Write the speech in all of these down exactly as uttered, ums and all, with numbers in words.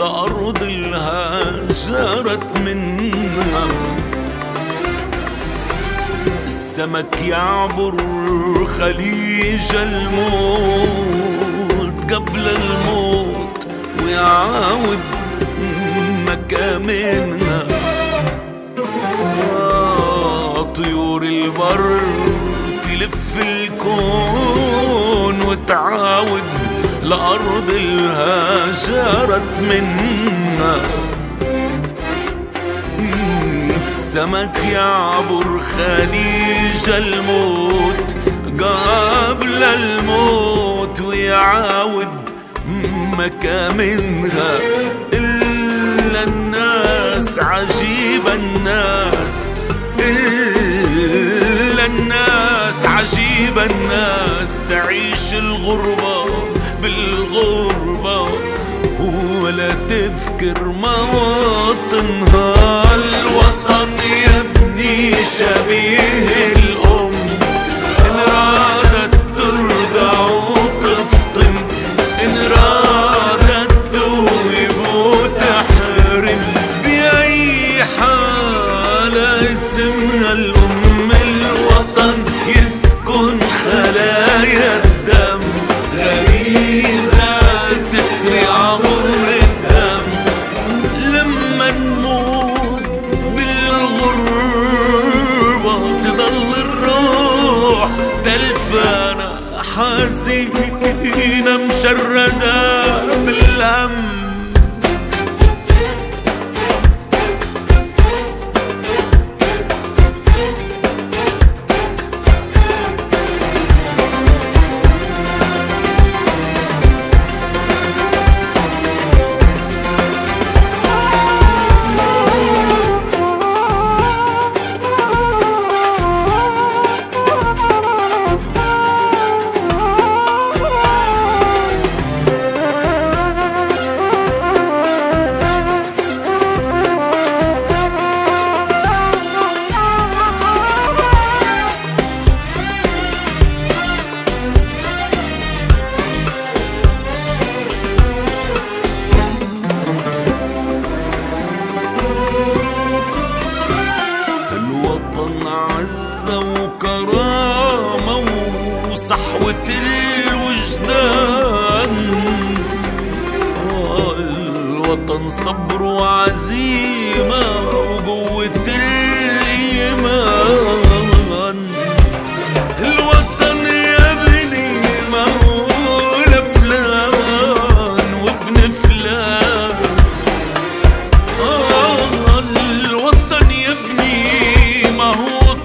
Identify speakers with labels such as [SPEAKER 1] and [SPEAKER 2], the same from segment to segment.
[SPEAKER 1] لأرض الهاجرت منها. السمك يعبر خليج الموت قبل الموت ويعاود مكامنها. آه طيور البر تلف الكون وتعاود لأرض الهاجرت منها. السمك يعبر خليج الموت قبل الموت ويعاود مكامنها. إلا الناس عجيبة الناس، إلا الناس عجيبة الناس، تعيش الغربة بالغربة ولا تذكر مواطنها. الوطن يا ابني شبيه الأم، إن رادت ترضع وتفطم، إن رادت توهب وتحرم، بأي حالة اسمها الأم. الوطن يسكن خلايا الدم، غريزة تسري عبر الدم. لما نموت بالغربة تضل الروح تلفانة حزينة مشردة بالهم. عزة وكرامة وصحوة الوجدان. الوطن صبر وعزيمة وقوة الإيمان. الوطن يا ابني ما هو لفلان وابن فلان. الوطن يا ابني ما هو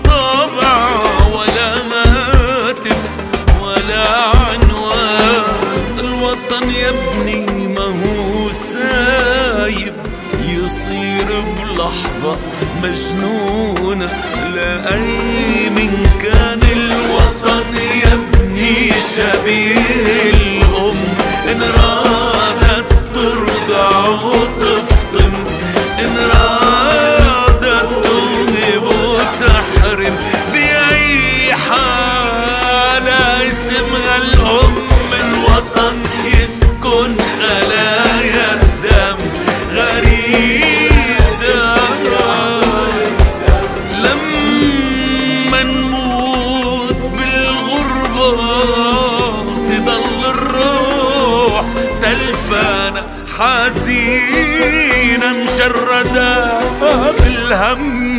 [SPEAKER 1] يا ابني ما هو سايب يصير بلحظة مجنونة لأي من كان. الوطن يا ابني شبيه الأم، إن رادت ترضع وتفطم، إن رادت توهب وتحرم، بأي حالة اسمها الأم. الوطن يسكن خلايا الدم، غريزة لما نموت بالغربة تضل الروح تلفانة حزينة مشردة بالهم.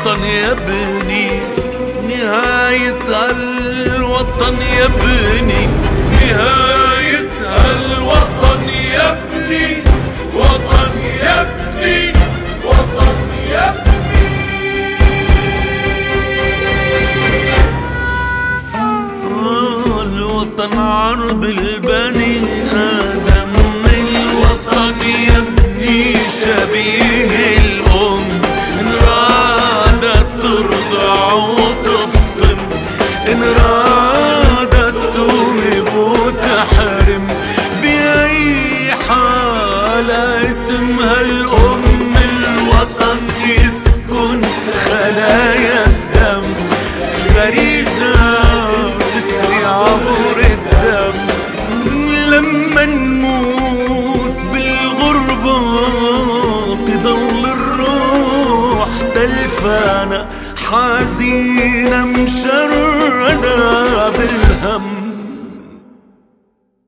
[SPEAKER 1] الوطن يا ابني، نهاية الوطن يا ابني، نهاية الوطن يا ابني، وطن يا ابني، وطن يا ابني. آه الوطن عرض البني آدم، الوطن يا ابني شبيه الأم، إن رادت ترضع وتفطم، إن رادت توهب وتحرم، بأي حالة اسمها الأم. الوطن يسكن خلايا الدم، غريزة تسري عبر الدم. لما نموت بالغربة تضل الروح تلفانة، حزينة مشردة بالهم.